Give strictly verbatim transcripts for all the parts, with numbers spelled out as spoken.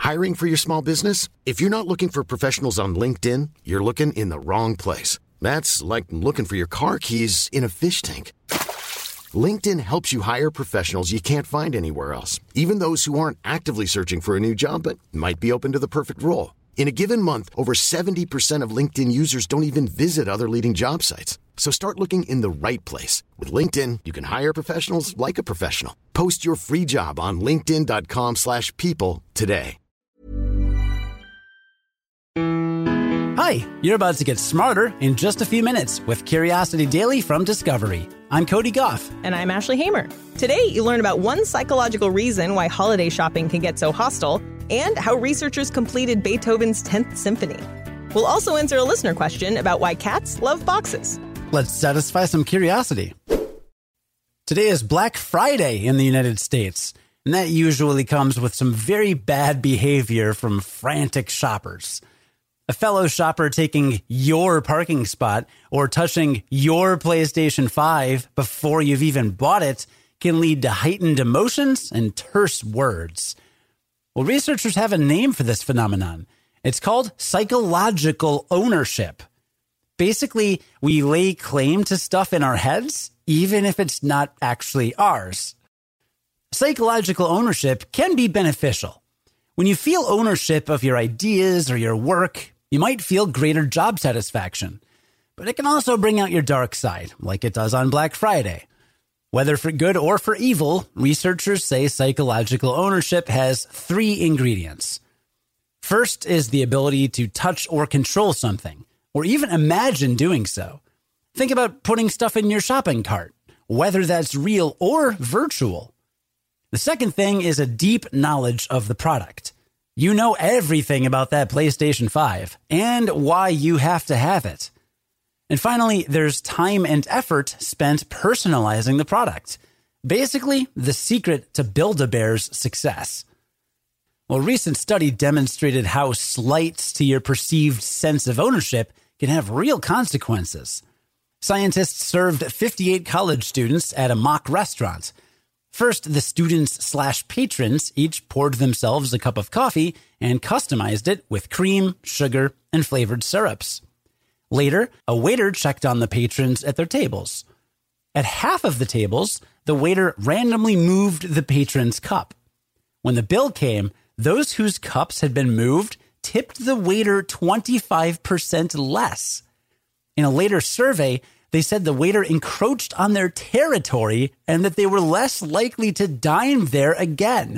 Hiring for your small business? If you're not looking for professionals on LinkedIn, you're looking in the wrong place. That's like looking for your car keys in a fish tank. LinkedIn helps you hire professionals you can't find anywhere else, even those who aren't actively searching for a new job but might be open to the perfect role. In a given month, over seventy percent of LinkedIn users don't even visit other leading job sites. So start looking in the right place. With LinkedIn, you can hire professionals like a professional. Post your free job on linkedin.com slash people today. Hi, you're about to get smarter in just a few minutes with Curiosity Daily from Discovery. I'm Cody Goff. And I'm Ashley Hamer. Today, you learn about one psychological reason why holiday shopping can get so hostile and how researchers completed Beethoven's tenth Symphony. We'll also answer a listener question about why cats love boxes. Let's satisfy some curiosity. Today is Black Friday in the United States, and that usually comes with some very bad behavior from frantic shoppers. A fellow shopper taking your parking spot or touching your PlayStation five before you've even bought it can lead to heightened emotions and terse words. Well, researchers have a name for this phenomenon. It's called psychological ownership. Basically, we lay claim to stuff in our heads, even if it's not actually ours. Psychological ownership can be beneficial. When you feel ownership of your ideas or your work, you might feel greater job satisfaction. But it can also bring out your dark side, like it does on Black Friday. Whether for good or for evil, researchers say psychological ownership has three ingredients. First is the ability to touch or control something, or even imagine doing so. Think about putting stuff in your shopping cart, whether that's real or virtual. The second thing is a deep knowledge of the product. You know everything about that PlayStation five and why you have to have it. And finally, there's time and effort spent personalizing the product. Basically, the secret to Build-A-Bear's success. Well, a recent study demonstrated how slights to your perceived sense of ownership can have real consequences. Scientists served fifty-eight college students at a mock restaurant. First, the students slash patrons each poured themselves a cup of coffee and customized it with cream, sugar, and flavored syrups. Later, a waiter checked on the patrons at their tables. At half of the tables, the waiter randomly moved the patron's cup. When the bill came, those whose cups had been moved tipped the waiter twenty-five percent less. In a later survey, they said the waiter encroached on their territory and that they were less likely to dine there again.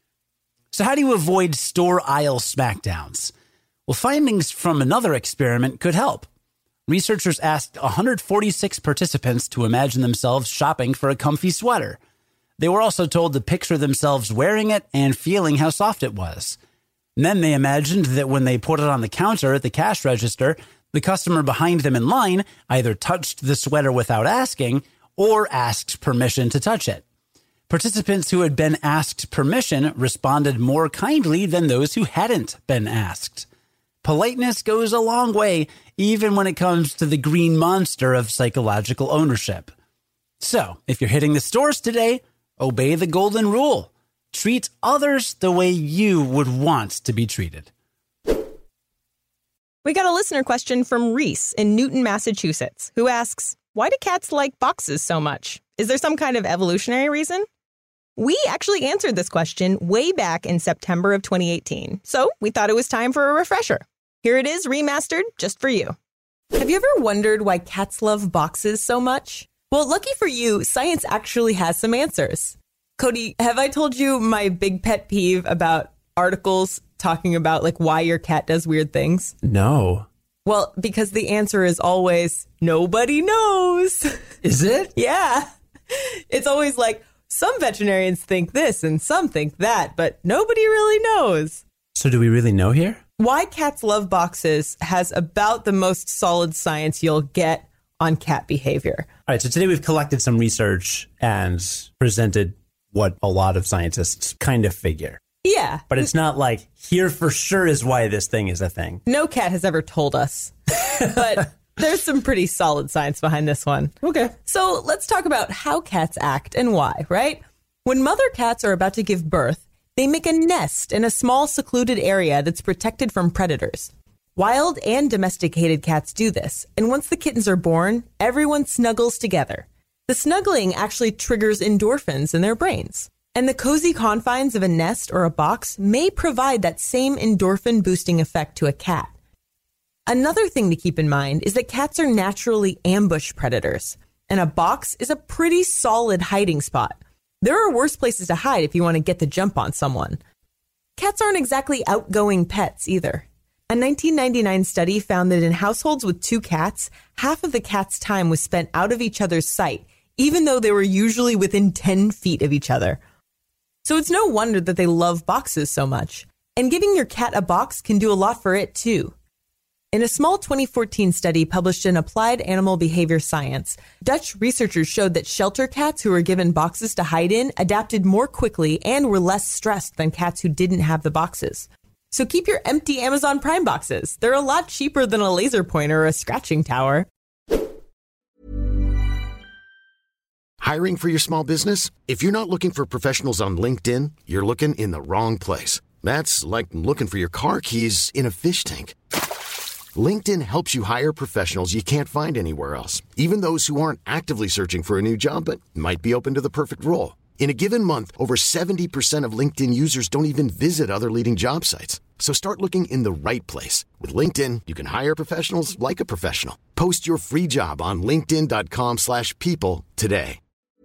So how do you avoid store aisle smackdowns? Well, findings from another experiment could help. Researchers asked one hundred forty-six participants to imagine themselves shopping for a comfy sweater. They were also told to picture themselves wearing it and feeling how soft it was. And then they imagined that when they put it on the counter at the cash register, the customer behind them in line either touched the sweater without asking or asked permission to touch it. Participants who had been asked permission responded more kindly than those who hadn't been asked. Politeness goes a long way, even when it comes to the green monster of psychological ownership. So, if you're hitting the stores today, obey the golden rule. Treat others the way you would want to be treated. We got a listener question from Reese in Newton, Massachusetts, who asks, why do cats like boxes so much? Is there some kind of evolutionary reason? We actually answered this question way back in September of twenty eighteen, so we thought it was time for a refresher. Here it is, remastered, just for you. Have you ever wondered why cats love boxes so much? Well, lucky for you, science actually has some answers. Cody, have I told you my big pet peeve about articles talking about like why your cat does weird things? No. Well, because the answer is always nobody knows. Is it? Yeah. It's always like some veterinarians think this and some think that, but nobody really knows. So do we really know here? Why cats love boxes has about the most solid science you'll get on cat behavior. All right, so today we've collected some research and presented what a lot of scientists kind of figure. Yeah. But it's not like, here for sure is why this thing is a thing. No cat has ever told us. But there's some pretty solid science behind this one. Okay. So let's talk about how cats act and why, right? When mother cats are about to give birth, They make a nest in a small secluded area that's protected from predators. Wild and domesticated cats do this, and once the kittens are born, everyone snuggles together. The snuggling actually triggers endorphins in their brains, and the cozy confines of a nest or a box may provide that same endorphin-boosting effect to a cat. Another thing to keep in mind is that cats are naturally ambush predators, and a box is a pretty solid hiding spot. There are worse places to hide if you want to get the jump on someone. Cats aren't exactly outgoing pets either. A nineteen ninety-nine study found that in households with two cats, half of the cat's time was spent out of each other's sight, even though they were usually within ten feet of each other. So it's no wonder that they love boxes so much. And giving your cat a box can do a lot for it too. In a small twenty fourteen study published in Applied Animal Behavior Science, Dutch researchers showed that shelter cats who were given boxes to hide in adapted more quickly and were less stressed than cats who didn't have the boxes. So keep your empty Amazon Prime boxes. They're a lot cheaper than a laser pointer or a scratching tower. Hiring for your small business? If you're not looking for professionals on LinkedIn, you're looking in the wrong place. That's like looking for your car keys in a fish tank. LinkedIn helps you hire professionals you can't find anywhere else, even those who aren't actively searching for a new job but might be open to the perfect role. In a given month, over seventy percent of LinkedIn users don't even visit other leading job sites. So start looking in the right place. With LinkedIn, you can hire professionals like a professional. Post your free job on linkedin.com slash people today.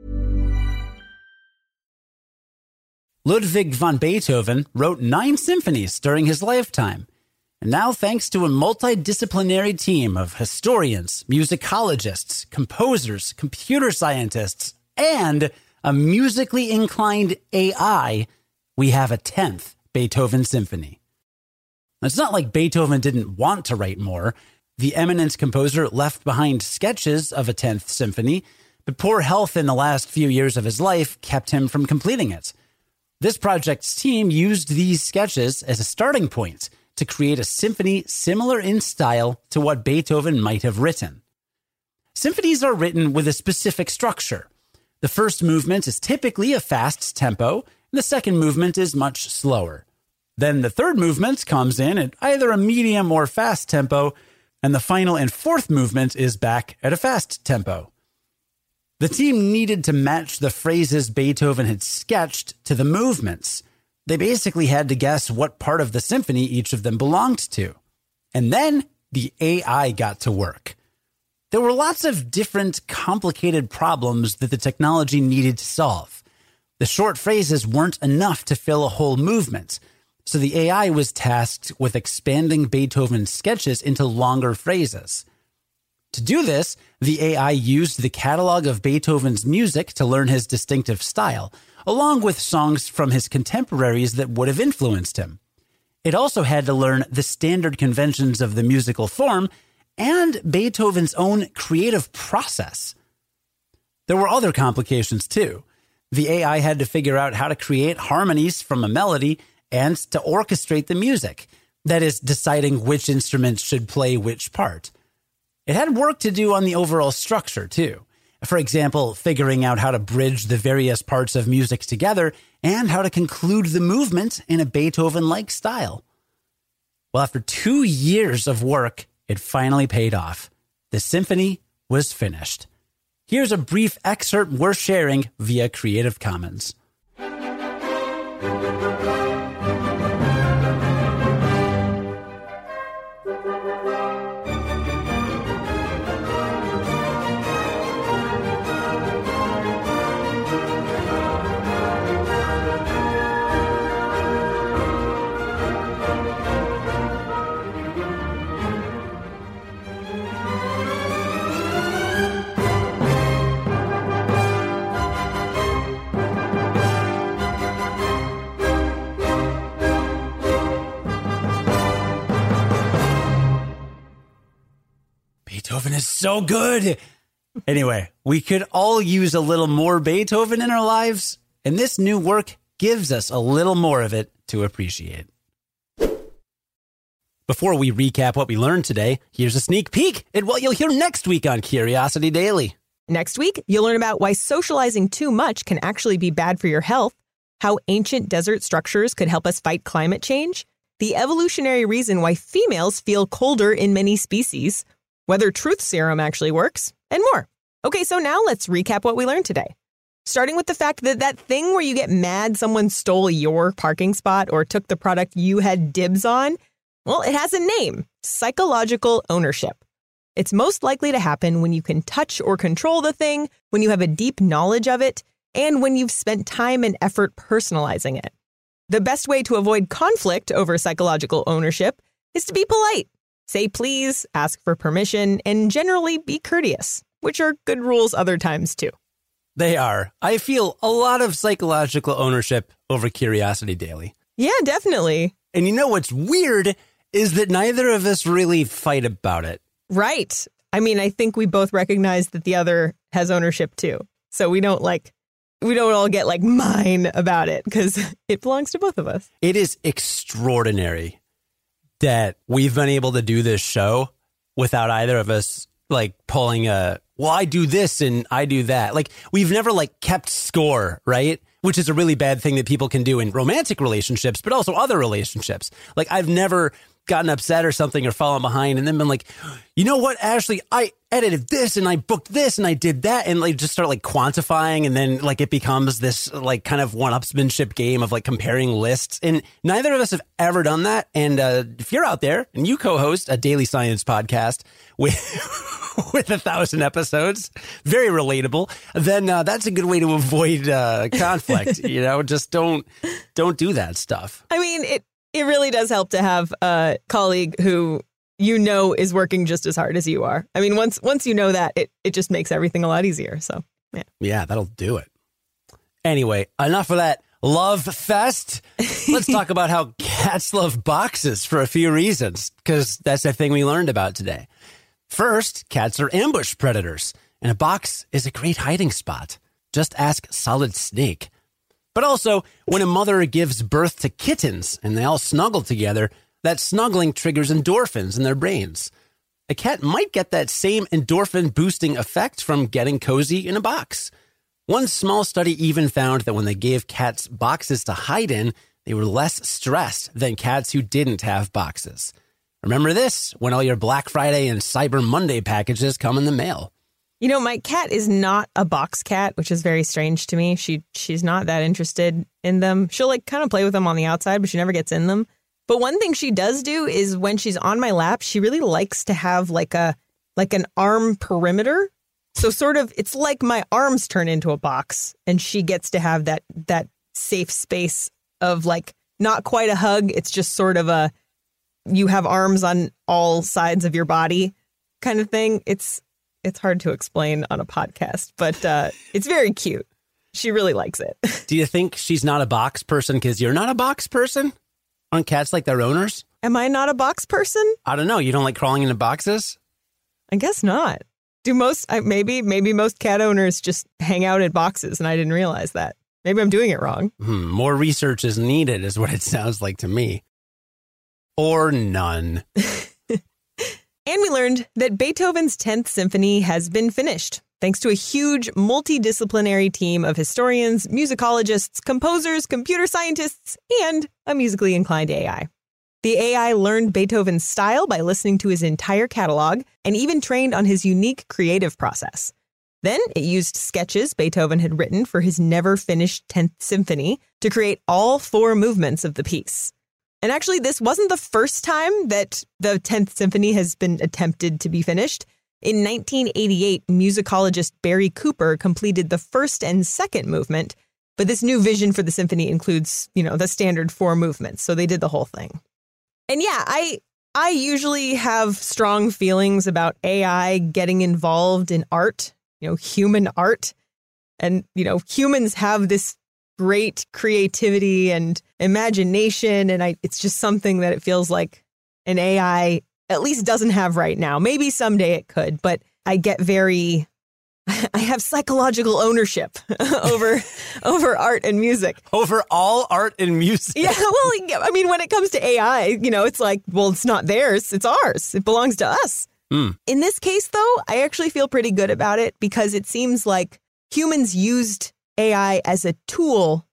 Ludwig van Beethoven wrote nine symphonies during his lifetime. And now, thanks to a multidisciplinary team of historians, musicologists, composers, computer scientists, and a musically inclined A I, we have a tenth Beethoven symphony. It's not like Beethoven didn't want to write more. The eminent composer left behind sketches of a tenth symphony, but poor health in the last few years of his life kept him from completing it. This project's team used these sketches as a starting point to create a symphony similar in style to what Beethoven might have written. Symphonies are written with a specific structure. The first movement is typically a fast tempo, and the second movement is much slower. Then the third movement comes in at either a medium or fast tempo, and the final and fourth movement is back at a fast tempo. The team needed to match the phrases Beethoven had sketched to the movements. They basically had to guess what part of the symphony each of them belonged to. And then the A I got to work. There were lots of different complicated problems that the technology needed to solve. The short phrases weren't enough to fill a whole movement, so the A I was tasked with expanding Beethoven's sketches into longer phrases. To do this, the A I used the catalog of Beethoven's music to learn his distinctive style, along with songs from his contemporaries that would have influenced him. It also had to learn the standard conventions of the musical form and Beethoven's own creative process. There were other complications too. The A I had to figure out how to create harmonies from a melody and to orchestrate the music, that is, deciding which instruments should play which part. It had work to do on the overall structure too. For example, figuring out how to bridge the various parts of music together and how to conclude the movement in a Beethoven-like style. Well, after two years of work, it finally paid off. The symphony was finished. Here's a brief excerpt we're sharing via Creative Commons. Beethoven is so good. Anyway, we could all use a little more Beethoven in our lives, and this new work gives us a little more of it to appreciate. Before we recap what we learned today, here's a sneak peek at what you'll hear next week on Curiosity Daily. Next week, you'll learn about why socializing too much can actually be bad for your health. how ancient desert structures could help us fight climate change, the evolutionary reason why females feel colder in many species, whether truth serum actually works, and more. Okay, so now let's recap what we learned today. Starting with the fact that that thing where you get mad someone stole your parking spot or took the product you had dibs on, well, it has a name: psychological ownership. It's most likely to happen when you can touch or control the thing, when you have a deep knowledge of it, and when you've spent time and effort personalizing it. The best way to avoid conflict over psychological ownership is to be polite. Say please, ask for permission, and generally be courteous, which are good rules other times too. They are. I feel a lot of psychological ownership over curiosity daily. Yeah, definitely. And you know what's weird is that neither of us really fight about it. Right. I mean, I think we both recognize that the other has ownership too. So we don't like, we don't all get like mine about it because it belongs to both of us. It is extraordinary that we've been able to do this show without either of us like pulling a, well, I do this and I do that. Like we've never like kept score, right? Which is a really bad thing that people can do in romantic relationships, but also other relationships. Like I've never gotten upset or something or fallen behind and then been like, you know what, Ashley, I edited this and I booked this and I did that, and like just start like quantifying, and then like it becomes this like kind of one-upsmanship game of like comparing lists, and neither of us have ever done that. And uh, if you're out there and you co-host a daily science podcast with with a thousand episodes, very relatable, then uh, that's a good way to avoid uh, conflict. You know, just don't don't do that stuff. I mean, it It really does help to have a colleague who you know is working just as hard as you are. I mean, once once you know that, it, it just makes everything a lot easier. So, yeah. Yeah, that'll do it. Anyway, enough of that love fest. Let's talk about how cats love boxes for a few reasons, because that's the thing we learned about today. First, cats are ambush predators, and a box is a great hiding spot. Just ask Solid Snake. But also, when a mother gives birth to kittens and they all snuggle together, that snuggling triggers endorphins in their brains. A cat might get that same endorphin-boosting effect from getting cozy in a box. One small study even found that when they gave cats boxes to hide in, they were less stressed than cats who didn't have boxes. Remember this when all your Black Friday and Cyber Monday packages come in the mail. You know, my cat is not a box cat, which is very strange to me. She she's not that interested in them. She'll like kind of play with them on the outside, but she never gets in them. But one thing she does do is when she's on my lap, she really likes to have like a like an arm perimeter. So sort of it's like my arms turn into a box and she gets to have that that safe space of like not quite a hug. It's just sort of a you have arms on all sides of your body kind of thing. It's It's hard to explain on a podcast, but uh, it's very cute. She really likes it. Do you think she's not a box person because you're not a box person? Aren't cats like their owners? Am I not a box person? I don't know. You don't like crawling into boxes? I guess not. Do most, I, maybe, maybe most cat owners just hang out in boxes and I didn't realize that. Maybe I'm doing it wrong. Hmm, more research is needed is what it sounds like to me. Or none. And we learned that Beethoven's tenth Symphony has been finished, thanks to a huge multidisciplinary team of historians, musicologists, composers, computer scientists, and a musically inclined A I. The A I learned Beethoven's style by listening to his entire catalog and even trained on his unique creative process. Then it used sketches Beethoven had written for his never-finished tenth Symphony to create all four movements of the piece. And actually, this wasn't the first time that the tenth Symphony has been attempted to be finished. In nineteen eighty-eight, musicologist Barry Cooper completed the first and second movement, but this new vision for the symphony includes, you know, the standard four movements. So they did the whole thing. And yeah, I I usually have strong feelings about A I getting involved in art, you know, human art. And, you know, humans have this great creativity and imagination. And I, it's just something that it feels like an A I at least doesn't have right now. Maybe someday it could, but I get very, I have psychological ownership over, over art and music. Over all art and music? Yeah, well, I mean, when it comes to A I, you know, it's like, well, it's not theirs, it's ours. It belongs to us. Mm. In this case, though, I actually feel pretty good about it because it seems like humans used A I as a tool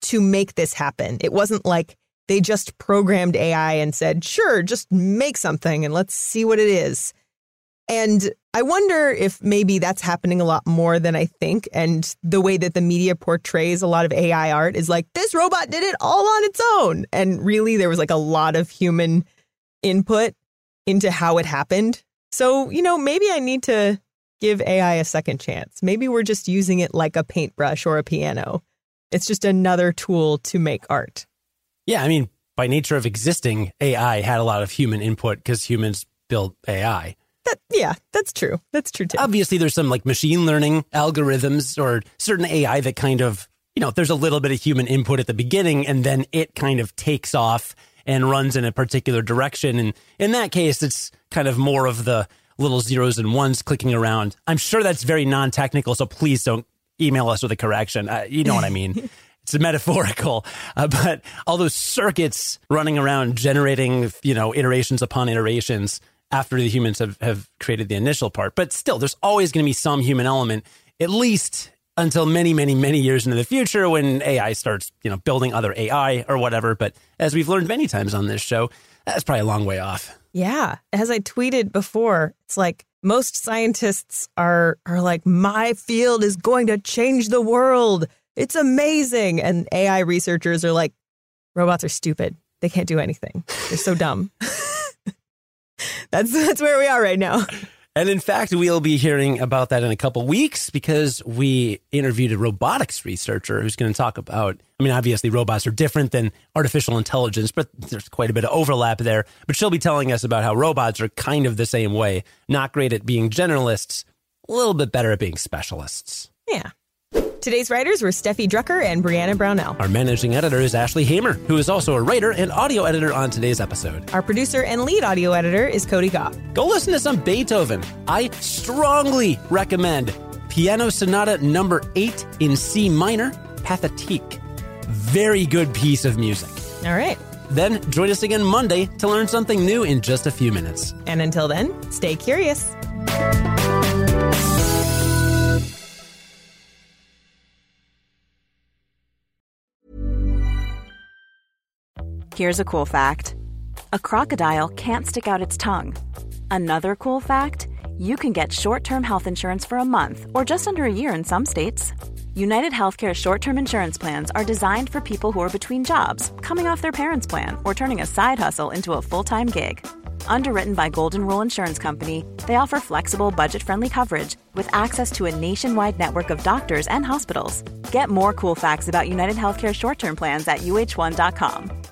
to make this happen. It wasn't like they just programmed A I and said, sure, just make something and let's see what it is. And I wonder if maybe that's happening a lot more than I think. And the way that the media portrays a lot of A I art is like, this robot did it all on its own. And really, there was like a lot of human input into how it happened. So, you know, maybe I need to give A I a second chance. Maybe we're just using it like a paintbrush or a piano. It's just another tool to make art. Yeah, I mean, by nature of existing, A I had a lot of human input because humans built A I. That, yeah, that's true. That's true, too. Obviously, there's some like machine learning algorithms or certain A I that kind of, you know, there's a little bit of human input at the beginning and then it kind of takes off and runs in a particular direction. And in that case, it's kind of more of the little zeros and ones clicking around. I'm sure that's very non-technical, so please don't email us with a correction. Uh, you know what I mean? It's metaphorical, uh, but all those circuits running around generating, you know, iterations upon iterations after the humans have, have created the initial part. But still, there's always going to be some human element, at least until many, many, many years into the future when A I starts, you know, building other A I or whatever. But as we've learned many times on this show, that's probably a long way off. Yeah. As I tweeted before, it's like most scientists are are like, my field is going to change the world. It's amazing. And A I researchers are like, robots are stupid. They can't do anything. They're so dumb. That's that's where we are right now. And in fact, we'll be hearing about that in a couple weeks because we interviewed a robotics researcher who's going to talk about, I mean, obviously robots are different than artificial intelligence, but there's quite a bit of overlap there. But she'll be telling us about how robots are kind of the same way, not great at being generalists, a little bit better at being specialists. Yeah. Today's writers were Steffi Drucker and Brianna Brownell. Our managing editor is Ashley Hamer, who is also a writer and audio editor on today's episode. Our producer and lead audio editor is Cody Goff. Go listen to some Beethoven. I strongly recommend Piano Sonata number eight in C minor, Pathétique. Very good piece of music. All right. Then join us again Monday to learn something new in just a few minutes. And until then, stay curious. Here's a cool fact. A crocodile can't stick out its tongue. Another cool fact, you can get short-term health insurance for a month or just under a year in some states. United Healthcare short-term insurance plans are designed for people who are between jobs, coming off their parents' plan, or turning a side hustle into a full-time gig. Underwritten by Golden Rule Insurance Company, they offer flexible, budget-friendly coverage with access to a nationwide network of doctors and hospitals. Get more cool facts about United Healthcare short-term plans at U H one dot com.